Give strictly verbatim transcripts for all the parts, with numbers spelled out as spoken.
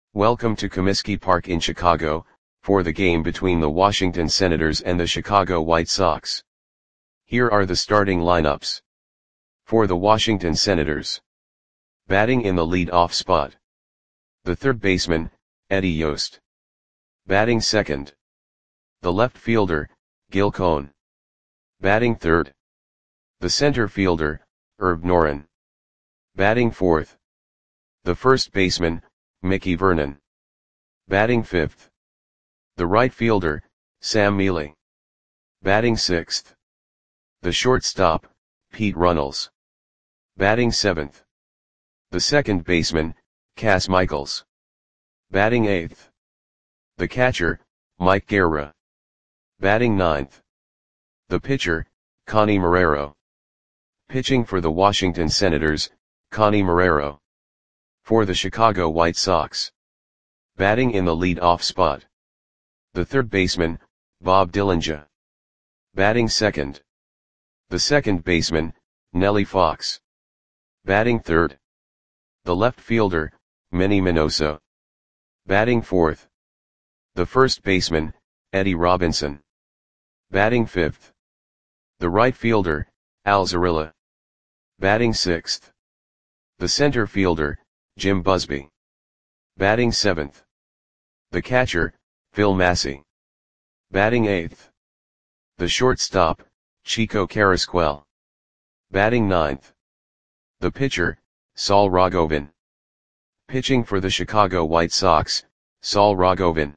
Welcome to Comiskey Park in Chicago, for the game between the Washington Senators and the Chicago White Sox. Here are the starting lineups. For the Washington Senators. Batting in the lead-off spot. The third baseman, Eddie Yost. Batting second. The left fielder, Gil Cohn. Batting third. The center fielder, Herb Noren. Batting fourth. The first baseman, Mickey Vernon. Batting fifth. The right fielder, Sam Mele. Batting sixth. The shortstop, Pete Runnels. Batting seventh. The second baseman, Cas Michaels. Batting eighth. The catcher, Mike Guerra. Batting ninth. The pitcher, Connie Marrero. Pitching for the Washington Senators, Connie Marrero. For the Chicago White Sox. Batting in the lead-off spot. The third baseman, Bob Dillinger. Batting second. The second baseman, Nellie Fox. Batting third. The left fielder, Minnie Minoso. Batting fourth. The first baseman, Eddie Robinson. Batting fifth. The right fielder, Al Zarilla. Batting sixth. The center fielder, Jim Busby. Batting seventh. The catcher, Phil Massey. Batting eighth. The shortstop, Chico Carrasquel. Batting ninth. The pitcher, Saul Rogovin. Pitching for the Chicago White Sox, Saul Rogovin.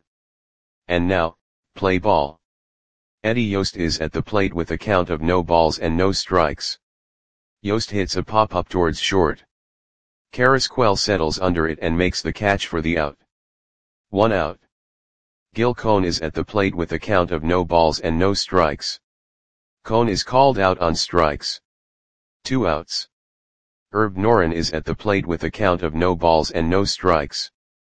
And now, play ball. Eddie Yost is at the plate with a count of no balls and no strikes. Yost hits a pop-up towards short. Carrasquel settles under it and makes the catch for the out. One out. Gil Cohn is at the plate with a count of no balls and no strikes. Cohn is called out on strikes. Two outs. Herb Noren is at the plate with a count of no balls and no strikes.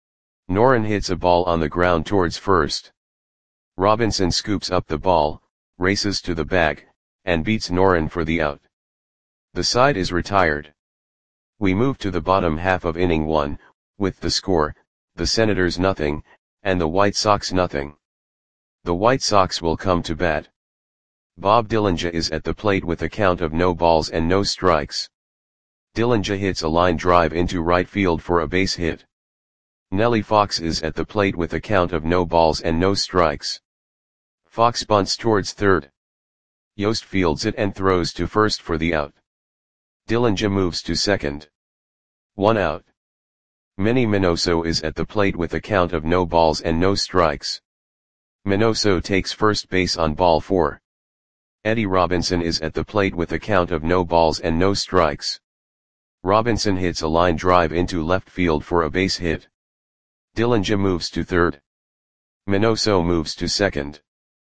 Noren hits a ball on the ground towards first. Robinson scoops up the ball, races to the bag, and beats Noren for the out. The side is retired. We move to the bottom half of inning one, with the score, the Senators nothing, and the White Sox nothing. The White Sox will come to bat. Bob Dillinger is at the plate with a count of no balls and no strikes. Dillinger hits a line drive into right field for a base hit. Nellie Fox is at the plate with a count of no balls and no strikes. Fox bunts towards third. Yost fields it and throws to first for the out. Dillinger moves to second. One out. Minnie Minoso is at the plate with a count of no balls and no strikes. Minoso takes first base on ball four. Eddie Robinson is at the plate with a count of no balls and no strikes. Robinson hits a line drive into left field for a base hit. Dillinger moves to third. Minoso moves to second.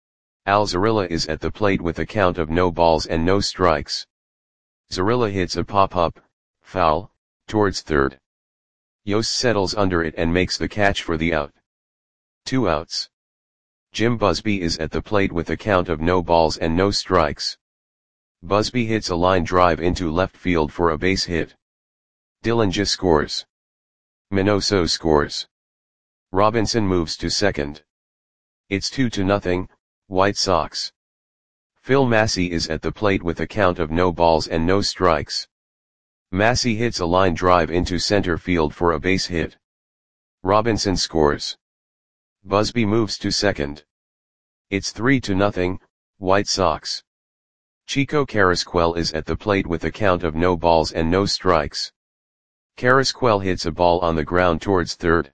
Al Zarilla is at the plate with a count of no balls and no strikes. Zarilla hits a pop-up, foul, towards third. Yost settles under it and makes the catch for the out. Two outs. Jim Busby is at the plate with a count of no balls and no strikes. Busby hits a line drive into left field for a base hit. Dillinger scores. Minoso scores. Robinson moves to second. It's two to nothing, White Sox. Phil Massey is at the plate with a count of no balls and no strikes. Massey hits a line drive into center field for a base hit. Robinson scores. Busby moves to second. It's three to nothing, White Sox. Chico Carrasquel is at the plate with a count of no balls and no strikes. Carrasquel hits a ball on the ground towards third.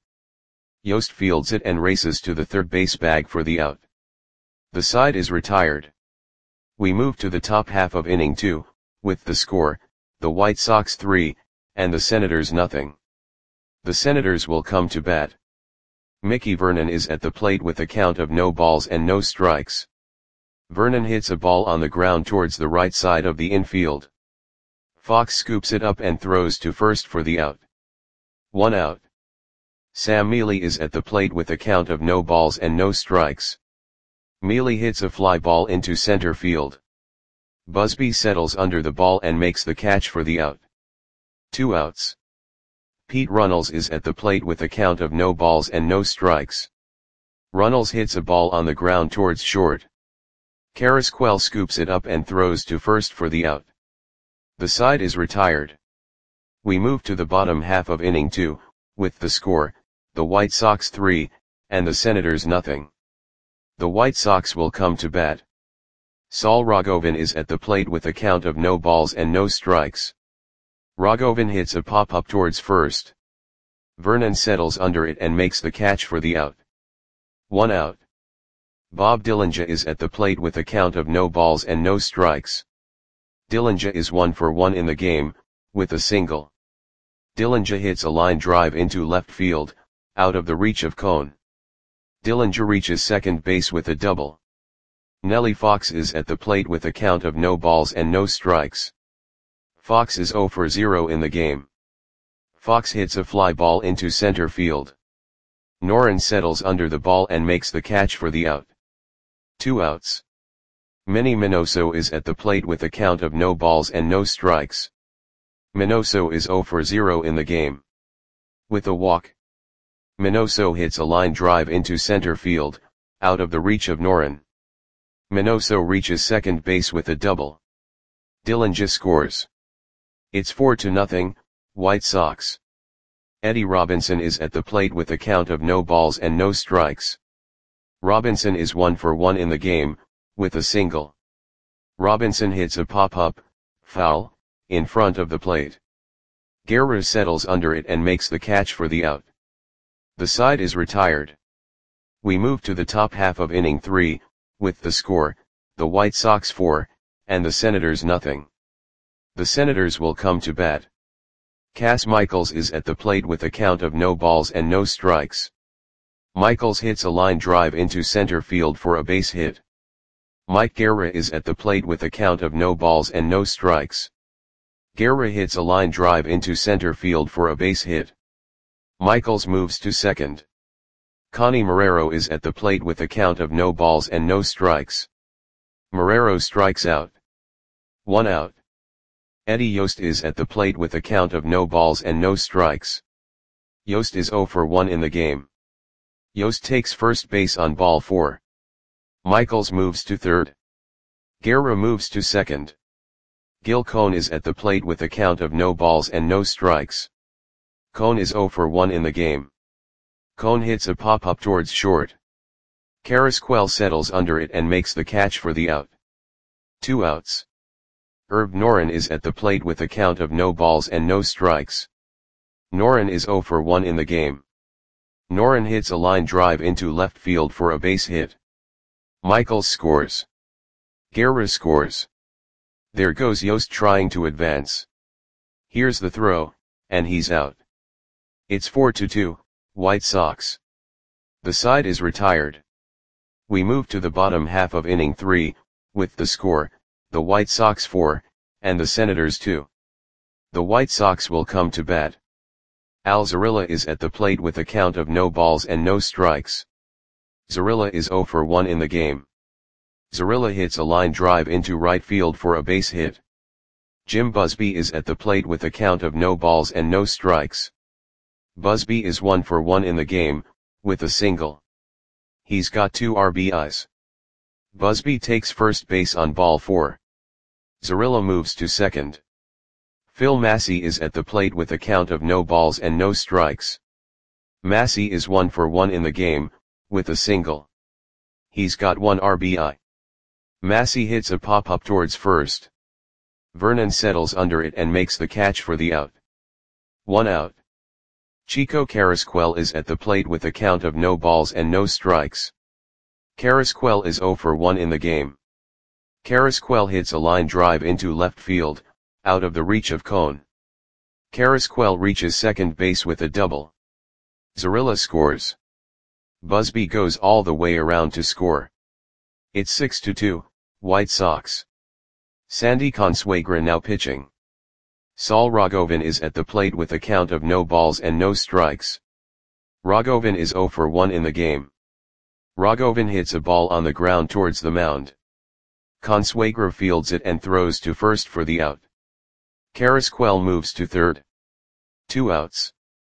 Yost fields it and races to the third base bag for the out. The side is retired. We move to the top half of inning two, with the score, the White Sox three, and the Senators nothing. The Senators will come to bat. Mickey Vernon is at the plate with a count of no balls and no strikes. Vernon hits a ball on the ground towards the right side of the infield. Fox scoops it up and throws to first for the out. One out. Sam Mele is at the plate with a count of no balls and no strikes. Mele hits a fly ball into center field. Busby settles under the ball and makes the catch for the out. Two outs. Pete Runnels is at the plate with a count of no balls and no strikes. Runnels hits a ball on the ground towards short. Carrasquel scoops it up and throws to first for the out. The side is retired. We move to the bottom half of inning two, with the score, the White Sox three, and the Senators nothing. The White Sox will come to bat. Saul Rogovin is at the plate with a count of no balls and no strikes. Rogovin hits a pop-up towards first. Vernon settles under it and makes the catch for the out. One out. Bob Dillinger is at the plate with a count of no balls and no strikes. Dillinger is one for one in the game, with a single. Dillinger hits a line drive into left field, out of the reach of Cone. Dillinger reaches second base with a double. Nellie Fox is at the plate with a count of no balls and no strikes. Fox is zero for zero in the game. Fox hits a fly ball into center field. Noren settles under the ball and makes the catch for the out. Two outs. Manny Minoso is at the plate with a count of no balls and no strikes. Minoso is zero for zero in the game. With a walk. Minoso hits a line drive into center field, out of the reach of Noren. Minoso reaches second base with a double. Dillinger scores. It's four to nothing, White Sox. Eddie Robinson is at the plate with a count of no balls and no strikes. Robinson is one for one in the game, with a single. Robinson hits a pop-up, foul, in front of the plate. Guerra settles under it and makes the catch for the out. The side is retired. We move to the top half of inning three, with the score, the White Sox four, and the Senators nothing. The Senators will come to bat. Cass Michaels is at the plate with a count of no balls and no strikes. Michaels hits a line drive into center field for a base hit. Mike Guerra is at the plate with a count of no balls and no strikes. Guerra hits a line drive into center field for a base hit. Michaels moves to second. Connie Marrero is at the plate with a count of no balls and no strikes. Marrero strikes out. One out. Eddie Yost is at the plate with a count of no balls and no strikes. Yost is zero for one in the game. Yost takes first base on ball four. Michaels moves to third. Guerra moves to second. Gil Cone is at the plate with a count of no balls and no strikes. Cone is zero for one in the game. Cone hits a pop-up towards short. Carrasquel settles under it and makes the catch for the out. Two outs. Herb Noren is at the plate with a count of no balls and no strikes. Noren is zero for one in the game. Noren hits a line drive into left field for a base hit. Michaels scores. Guerra scores. There goes Yost trying to advance. Here's the throw, and he's out. It's four to two, White Sox. The side is retired. We move to the bottom half of inning three, with the score, the White Sox four, and the Senators two. The White Sox will come to bat. Al Zarilla is at the plate with a count of no balls and no strikes. Zarilla is zero for one in the game. Zarilla hits a line drive into right field for a base hit. Jim Busby is at the plate with a count of no balls and no strikes. Busby is one for one in the game, with a single. He's got two R B Is. Busby takes first base on ball four. Zarilla moves to second. Phil Massey is at the plate with a count of no balls and no strikes. Massey is one for one in the game, with a single. He's got one R B I. Massey hits a pop-up towards first. Vernon settles under it and makes the catch for the out. One out. Chico Carrasquel is at the plate with a count of no balls and no strikes. Carrasquel is zero for one in the game. Carrasquel hits a line drive into left field, out of the reach of Cone. Carrasquel reaches second base with a double. Zarilla scores. Busby goes all the way around to score. It's six to two, White Sox. Sandy Consuegra now pitching. Saul Rogovin is at the plate with a count of no balls and no strikes. Rogovin is zero for one in the game. Rogovin hits a ball on the ground towards the mound. Consuegra fields it and throws to first for the out. Carrasquel moves to third. Two outs.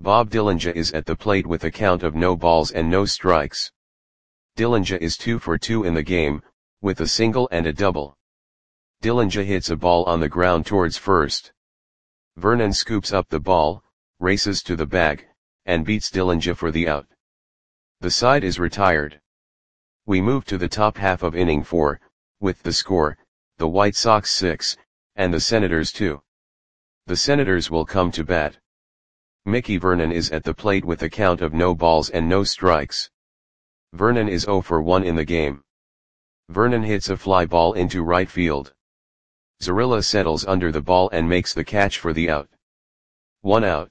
Bob Dillinja is at the plate with a count of no balls and no strikes. Dillinja is two for two in the game, with a single and a double. Dillinja hits a ball on the ground towards first. Vernon scoops up the ball, races to the bag, and beats Dillinja for the out. The side is retired. We move to the top half of inning four, with the score, the White Sox six, and the Senators two. The Senators will come to bat. Mickey Vernon is at the plate with a count of no balls and no strikes. Vernon is zero for one in the game. Vernon hits a fly ball into right field. Zarilla settles under the ball and makes the catch for the out. One out.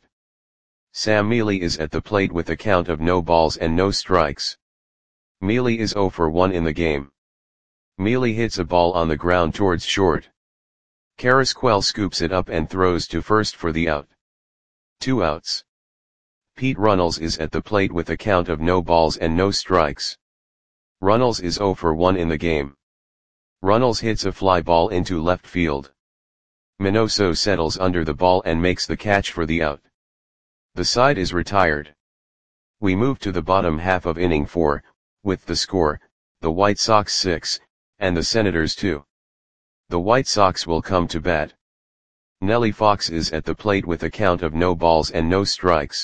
Sam Mealy is at the plate with a count of no balls and no strikes. Mealy is zero for one in the game. Mealy hits a ball on the ground towards short. Carrasquel scoops it up and throws to first for the out. Two outs. Pete Runnels is at the plate with a count of no balls and no strikes. Runnels is zero for one in the game. Runnels hits a fly ball into left field. Minoso settles under the ball and makes the catch for the out. The side is retired. We move to the bottom half of inning four, with the score, the White Sox six, and the Senators two. The White Sox will come to bat. Nellie Fox is at the plate with a count of no balls and no strikes.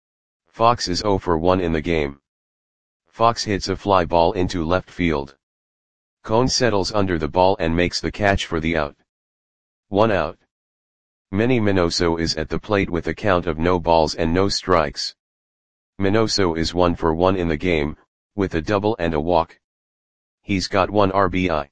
Fox is zero for one in the game. Fox hits a fly ball into left field. Cone settles under the ball and makes the catch for the out. One out. Manny Minoso is at the plate with a count of no balls and no strikes. Minoso is one for one in the game, with a double and a walk. He's got one R B I.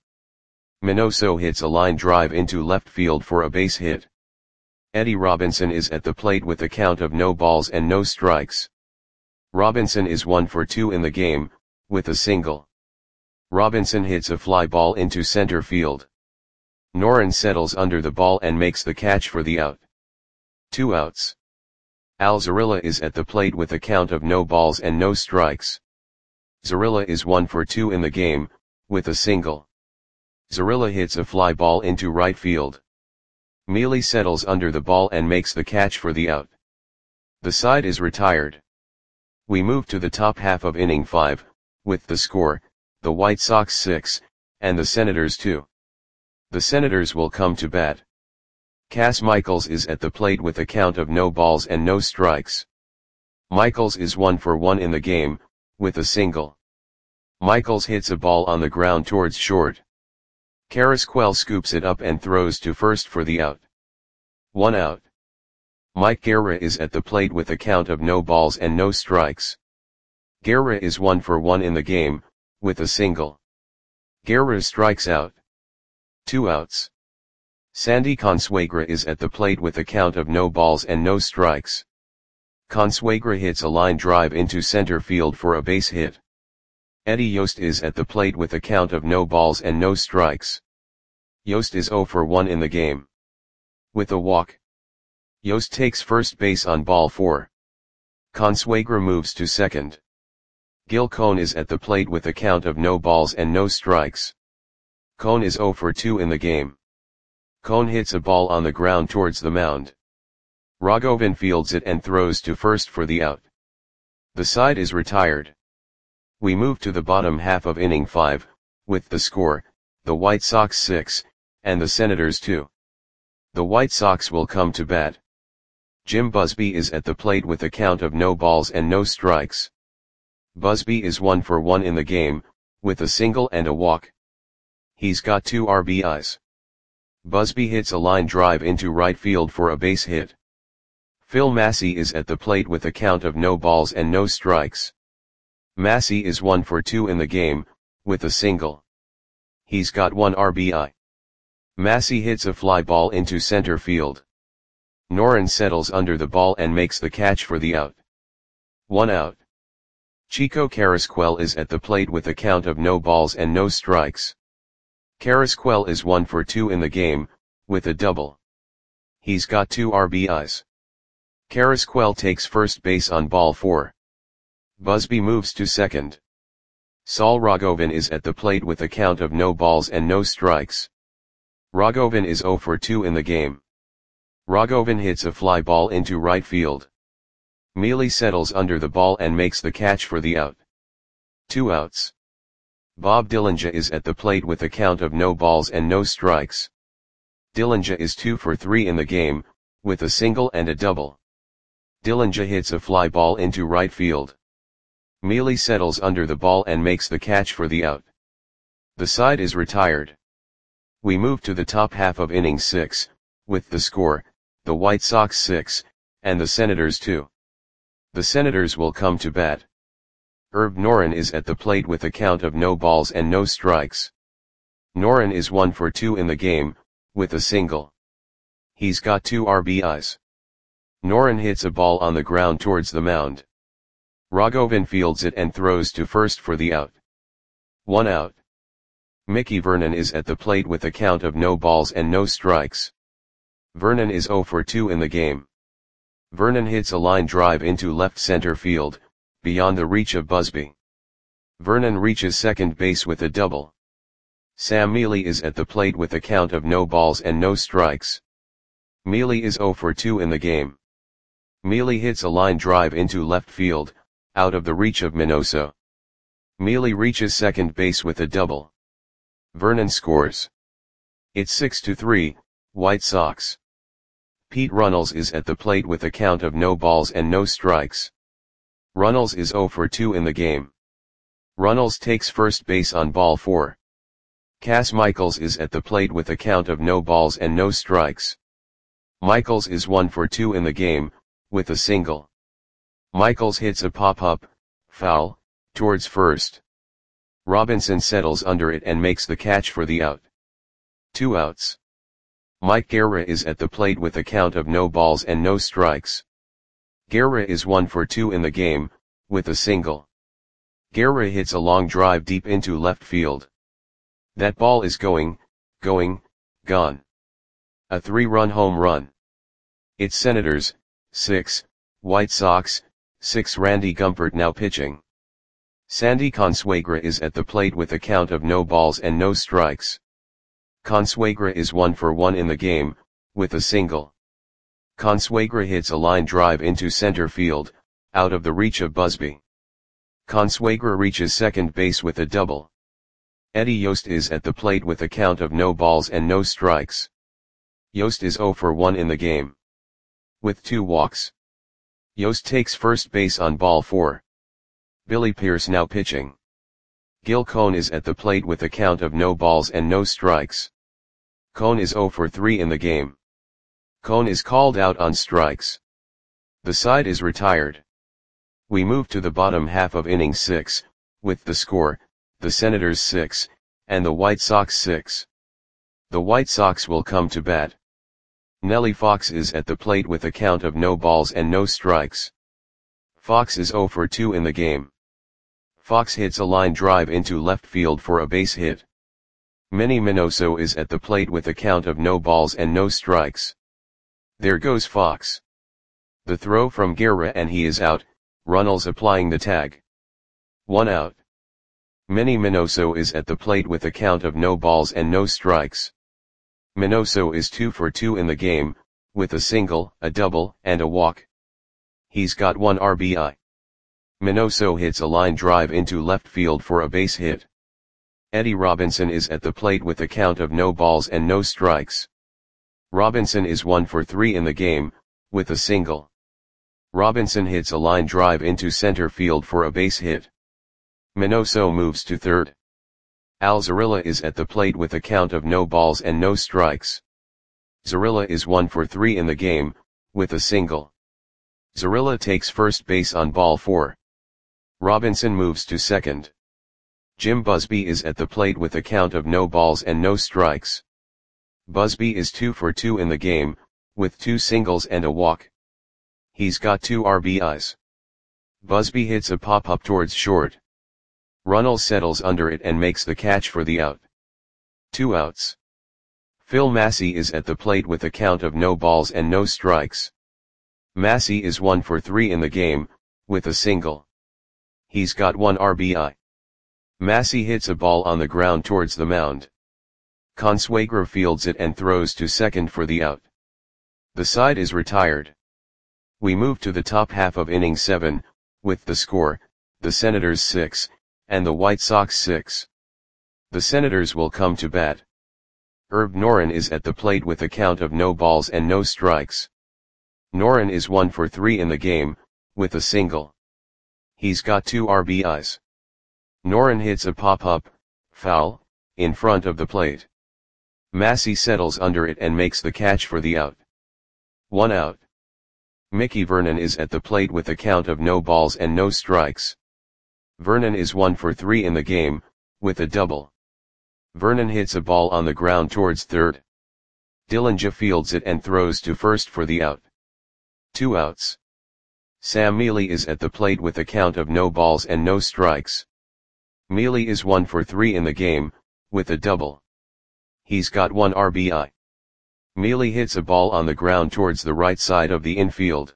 Minoso hits a line drive into left field for a base hit. Eddie Robinson is at the plate with a count of no balls and no strikes. Robinson is one for two in the game, with a single. Robinson hits a fly ball into center field. Noren settles under the ball and makes the catch for the out. Two outs. Al Zarilla is at the plate with a count of no balls and no strikes. Zarilla is one for two in the game, with a single. Zarilla hits a fly ball into right field. Mealy settles under the ball and makes the catch for the out. The side is retired. We move to the top half of inning five, with the score, the White Sox six, and the Senators two. The Senators will come to bat. Cass Michaels is at the plate with a count of no balls and no strikes. Michaels is one for one in the game, with a single. Michaels hits a ball on the ground towards short. Carrasquel scoops it up and throws to first for the out. One out. Mike Guerra is at the plate with a count of no balls and no strikes. Guerra is one for one in the game, with a single. Guerra strikes out. Two outs. Sandy Consuegra is at the plate with a count of no balls and no strikes. Consuegra hits a line drive into center field for a base hit. Eddie Yost is at the plate with a count of no balls and no strikes. Yost is zero for one in the game. With a walk. Yost takes first base on ball four. Consuegra moves to second. Gil Cone is at the plate with a count of no balls and no strikes. Cone is zero for two in the game. Cone hits a ball on the ground towards the mound. Rogovin fields it and throws to first for the out. The side is retired. We move to the bottom half of inning five, with the score, the White Sox six, and the Senators two. The White Sox will come to bat. Jim Busby is at the plate with a count of no balls and no strikes. Busby is one for one in the game, with a single and a walk. He's got two R B Is. Busby hits a line drive into right field for a base hit. Phil Massey is at the plate with a count of no balls and no strikes. Massey is one for two in the game, with a single. He's got one R B I. Massey hits a fly ball into center field. Noren settles under the ball and makes the catch for the out. One out. Chico Carrasquel is at the plate with a count of no balls and no strikes. Carrasquel is one for two in the game, with a double. He's got two R B Is. Carrasquel takes first base on ball four. Busby moves to second. Saul Rogovin is at the plate with a count of no balls and no strikes. Rogovin is zero for two in the game. Rogovin hits a fly ball into right field. Mealy settles under the ball and makes the catch for the out. Two outs. Bob Dillinja is at the plate with a count of no balls and no strikes. Dillinja is two for three in the game, with a single and a double. Dillinja hits a fly ball into right field. Mealy settles under the ball and makes the catch for the out. The side is retired. We move to the top half of inning six, with the score, the White Sox six, and the Senators two. The Senators will come to bat. Herb Noren is at the plate with a count of no balls and no strikes. Noren is one for two in the game, with a single. He's got two R B Is. Noren hits a ball on the ground towards the mound. Raghavan fields it and throws to first for the out. One out. Mickey Vernon is at the plate with a count of no balls and no strikes. Vernon is zero for two in the game. Vernon hits a line drive into left center field, beyond the reach of Busby. Vernon reaches second base with a double. Sam Mealy is at the plate with a count of no balls and no strikes. Mealy is zero for two in the game. Mealy hits a line drive into left field, out of the reach of Minoso. Mealy reaches second base with a double. Vernon scores. It's six to three, White Sox. Pete Runnels is at the plate with a count of no balls and no strikes. Runnels is zero for two in the game. Runnels takes first base on ball four. Cass Michaels is at the plate with a count of no balls and no strikes. Michaels is one for two in the game, with a single. Michaels hits a pop-up, foul, towards first. Robinson settles under it and makes the catch for the out. Two outs. Mike Guerra is at the plate with a count of no balls and no strikes. Guerra is one for two in the game, with a single. Guerra hits a long drive deep into left field. That ball is going, going, gone. A three-run home run. It's Senators, six, White Sox, six. Randy Gumpert now pitching. Sandy Consuegra is at the plate with a count of no balls and no strikes. Consuegra is one for one in the game, with a single. Consuegra hits a line drive into center field, out of the reach of Busby. Consuegra reaches second base with a double. Eddie Yost is at the plate with a count of no balls and no strikes. Yost is zero for one in the game. With two walks. Yost takes first base on ball four. Billy Pierce now pitching. Gil Cohn is at the plate with a count of no balls and no strikes. Cohn is zero for three in the game. Cohn is called out on strikes. The side is retired. We move to the bottom half of inning six, with the score, the Senators six, and the White Sox six. The White Sox will come to bat. Nellie Fox is at the plate with a count of no balls and no strikes. Fox is zero for two in the game. Fox hits a line drive into left field for a base hit. Manny Minoso is at the plate with a count of no balls and no strikes. There goes Fox. The throw from Guerra and he is out, Runnels applying the tag. One out. Manny Minoso is at the plate with a count of no balls and no strikes. Minoso is two for two in the game, with a single, a double, and a walk. He's got one R B I. Minoso hits a line drive into left field for a base hit. Eddie Robinson is at the plate with a count of no balls and no strikes. Robinson is one for three in the game, with a single. Robinson hits a line drive into center field for a base hit. Minoso moves to third. Al Zarilla is at the plate with a count of no balls and no strikes. Zarilla is one for three in the game, with a single. Zarilla takes first base on ball four. Robinson moves to second. Jim Busby is at the plate with a count of no balls and no strikes. Busby is two for two in the game, with two singles and a walk. He's got two R B Is. Busby hits a pop-up towards short. Runnels settles under it and makes the catch for the out. Two outs. Phil Massey is at the plate with a count of no balls and no strikes. Massey is one for three in the game, with a single. He's got one R B I. Massey hits a ball on the ground towards the mound. Consuegra fields it and throws to second for the out. The side is retired. We move to the top half of inning seven, with the score, the Senators six, and the White Sox six. The Senators will come to bat. Herb Noren is at the plate with a count of no balls and no strikes. Noren is one for three in the game, with a single. He's got two R B Is. Noren hits a pop-up, foul, in front of the plate. Massey settles under it and makes the catch for the out. One out. Mickey Vernon is at the plate with a count of no balls and no strikes. Vernon is one for three in the game, with a double. Vernon hits a ball on the ground towards third. Dillinger fields it and throws to first for the out. Two outs. Sam Mealy is at the plate with a count of no balls and no strikes. Mealy is one for three in the game, with a double. He's got one R B I. Mealy hits a ball on the ground towards the right side of the infield.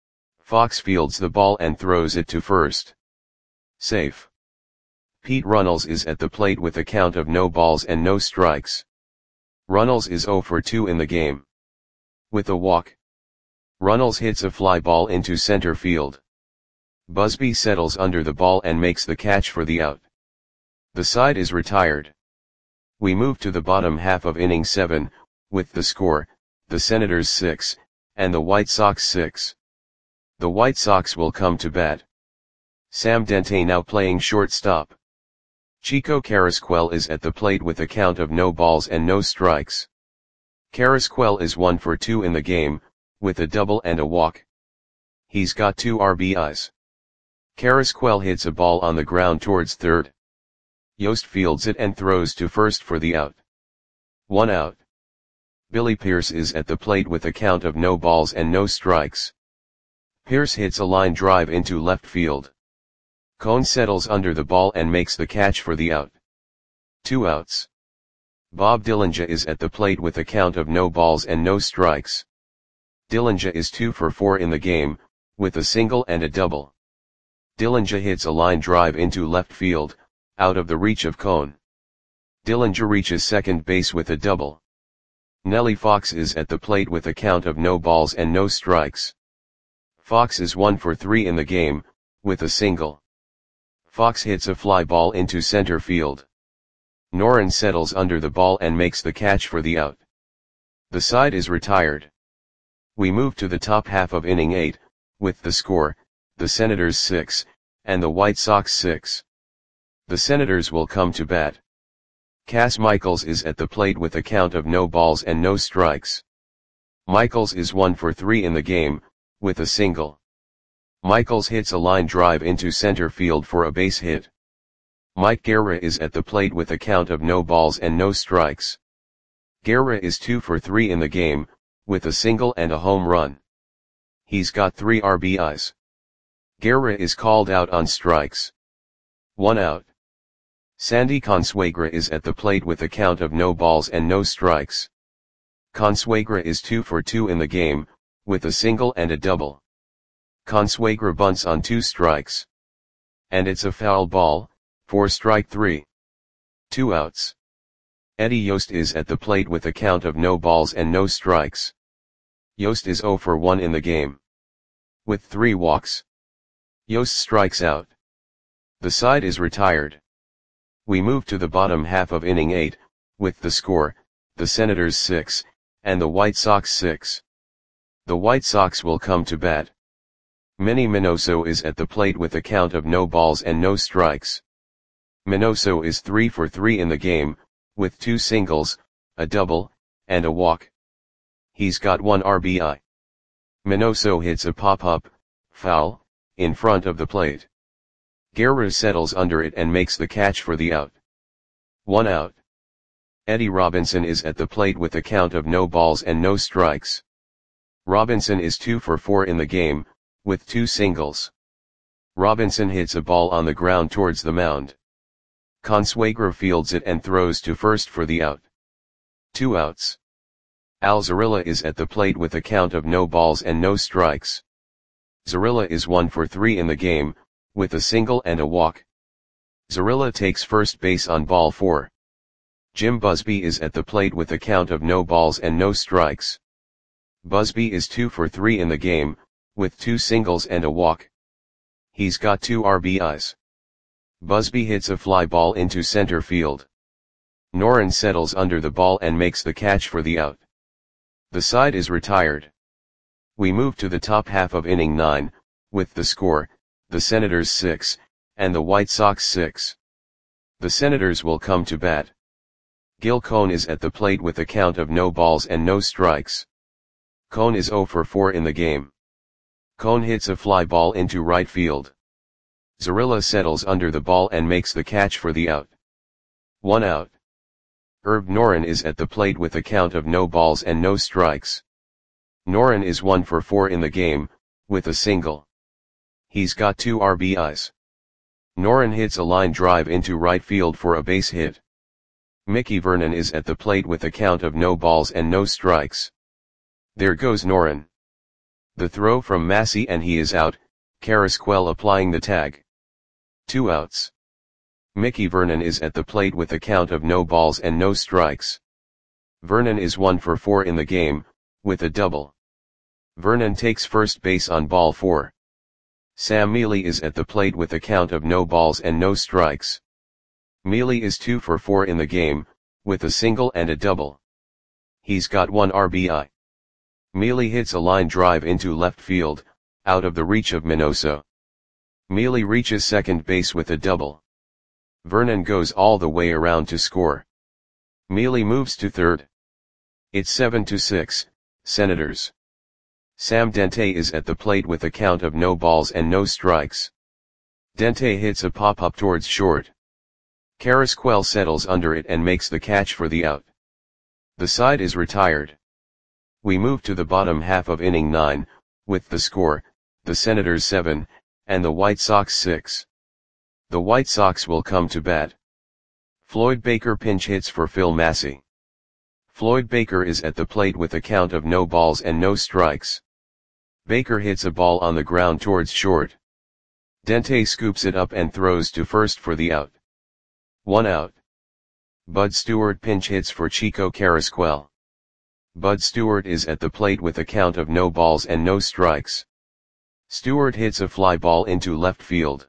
Fox fields the ball and throws it to first. Safe. Pete Runnels is at the plate with a count of no balls and no strikes. Runnels is zero for two in the game. With a walk. Runnels hits a fly ball into center field. Busby settles under the ball and makes the catch for the out. The side is retired. We move to the bottom half of inning seven, with the score, the Senators six, and the White Sox six. The White Sox will come to bat. Sam Dente now playing shortstop. Chico Carrasquel is at the plate with a count of no balls and no strikes. Carrasquel is one for two in the game, with a double and a walk. He's got two R B Is. Carrasquel hits a ball on the ground towards third. Yost fields it and throws to first for the out. One out. Billy Pierce is at the plate with a count of no balls and no strikes. Pierce hits a line drive into left field. Cone settles under the ball and makes the catch for the out. Two outs. Bob Dillinger is at the plate with a count of no balls and no strikes. Dillinger is two for four in the game, with a single and a double. Dillinger hits a line drive into left field, out of the reach of Cone. Dillinger reaches second base with a double. Nellie Fox is at the plate with a count of no balls and no strikes. Fox is one for three in the game, with a single. Fox hits a fly ball into center field. Noren settles under the ball and makes the catch for the out. The side is retired. We move to the top half of inning eight, with the score, the Senators six, and the White Sox six. The Senators will come to bat. Cass Michaels is at the plate with a count of no balls and no strikes. Michaels is one for three in the game, with a single. Michaels hits a line drive into center field for a base hit. Mike Guerra is at the plate with a count of no balls and no strikes. Guerra is two for three in the game, with a single and a home run. He's got three R B Is. Guerra is called out on strikes. One out. Sandy Consuegra is at the plate with a count of no balls and no strikes. Consuegra is two for two in the game, with a single and a double. Consuegra bunts on two strikes. And it's a foul ball, for strike three. Two outs. Eddie Yost is at the plate with a count of no balls and no strikes. Yost is zero for one in the game. With three walks. Yost strikes out. The side is retired. We move to the bottom half of inning eight, with the score, the Senators six, and the White Sox six. The White Sox will come to bat. Manny Minoso is at the plate with a count of no balls and no strikes. Minoso is three for three in the game, with two singles, a double, and a walk. He's got one R B I. Minoso hits a pop-up, foul, in front of the plate. Guerra settles under it and makes the catch for the out. One out. Eddie Robinson is at the plate with a count of no balls and no strikes. Robinson is two for four in the game, with two singles. Robinson hits a ball on the ground towards the mound. Consuegra fields it and throws to first for the out. Two outs. Al Zarilla is at the plate with a count of no balls and no strikes. Zarilla is one for three in the game, with a single and a walk. Zarilla takes first base on ball four. Jim Busby is at the plate with a count of no balls and no strikes. Busby is two for three in the game, with two singles and a walk. He's got two R B Is. Busby hits a fly ball into center field. Noren settles under the ball and makes the catch for the out. The side is retired. We move to the top half of inning nine, with the score, the Senators six, and the White Sox six. The Senators will come to bat. Gil Cone is at the plate with a count of no balls and no strikes. Cone is zero for four in the game. Cone hits a fly ball into right field. Zarilla settles under the ball and makes the catch for the out. One out. Herb Noren is at the plate with a count of no balls and no strikes. Noren is one for four in the game, with a single. He's got two R B Is. Noren hits a line drive into right field for a base hit. Mickey Vernon is at the plate with a count of no balls and no strikes. There goes Noren. The throw from Massey and he is out, Carrasquel applying the tag. Two outs. Mickey Vernon is at the plate with a count of no balls and no strikes. Vernon is one for four in the game, with a double. Vernon takes first base on ball four. Sam Mealy is at the plate with a count of no balls and no strikes. Mealy is two for four in the game, with a single and a double. He's got one R B I. Mealy hits a line drive into left field, out of the reach of Minoso. Mealy reaches second base with a double. Vernon goes all the way around to score. Mealy moves to third. It's seven to six, Senators. Sam Dente is at the plate with a count of no balls and no strikes. Dente hits a pop-up towards short. Carrasquel settles under it and makes the catch for the out. The side is retired. We move to the bottom half of inning nine, with the score, the Senators seven, and the White Sox six. The White Sox will come to bat. Floyd Baker pinch hits for Phil Massey. Floyd Baker is at the plate with a count of no balls and no strikes. Baker hits a ball on the ground towards short. Dente scoops it up and throws to first for the out. One out. Bud Stewart pinch hits for Chico Carrasquel. Bud Stewart is at the plate with a count of no balls and no strikes. Stewart hits a fly ball into left field.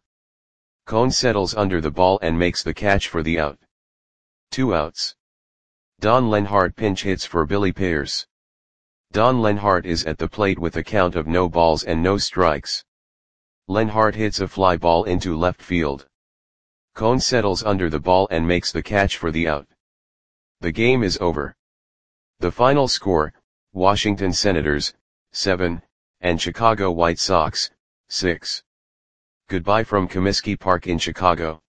Cone settles under the ball and makes the catch for the out. Two outs. Don Lenhart pinch hits for Billy Pierce. Don Lenhart is at the plate with a count of no balls and no strikes. Lenhart hits a fly ball into left field. Cone settles under the ball and makes the catch for the out. The game is over. The final score, Washington Senators, seven, and Chicago White Sox, six. Goodbye from Comiskey Park in Chicago.